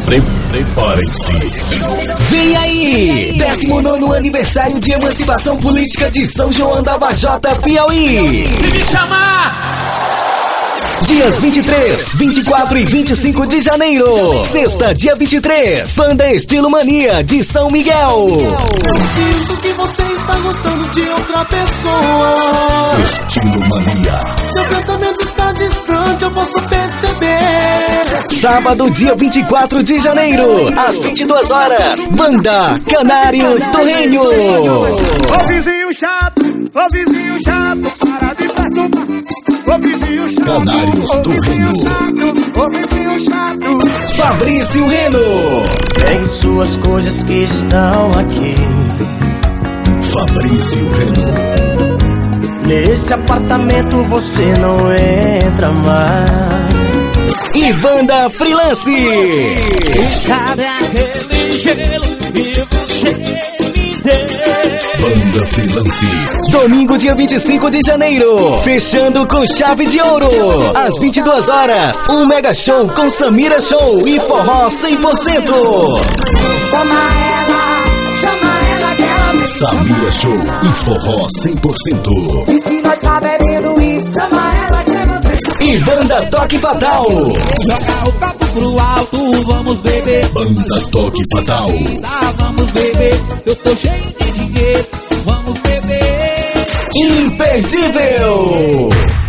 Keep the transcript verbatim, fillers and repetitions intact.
Pre Preparem-se. Vem aí! décimo nono aniversário de emancipação política de São João da Vajota, Piauí. Se me chamar! Dias vinte e três, vinte e quatro e vinte e cinco de janeiro. Sexta, dia vinte e três. Banda Estilo Mania de São Miguel. Eu sinto que você está gostando de outra pessoa. Estilo Mania. Seu pensamento está distante, eu posso perceber. Sábado, dia vinte e quatro de janeiro, às vinte e duas horas. Banda Canários do Reino. Ô vizinho chato, ô vizinho chato, para de perturbar. Ô vizinho chato, Canários do Reino. ô vizinho chato. Fabrício Reno. Pegue suas coisas que estão aqui. Fabrício Reno. Nesse apartamento você não entra mais. E Banda Freelance. Sabe aquele gelo e você me deu. Banda Freelance. Domingo, dia vinte e cinco de janeiro. Fechando com chave de ouro. Às vinte e duas horas. Um mega show com Samira Show e forró cem por cento. Chama ela, chama ela que ela me Samira Show e forró cem por cento. E se nós tá bebendo e chama ela que ela me E Banda Toque Fatal. Jogar o copo pro alto, vamos beber. Banda Toque Fatal. Tá, vamos beber. Eu tô cheio de dinheiro, vamos beber. Imperdível.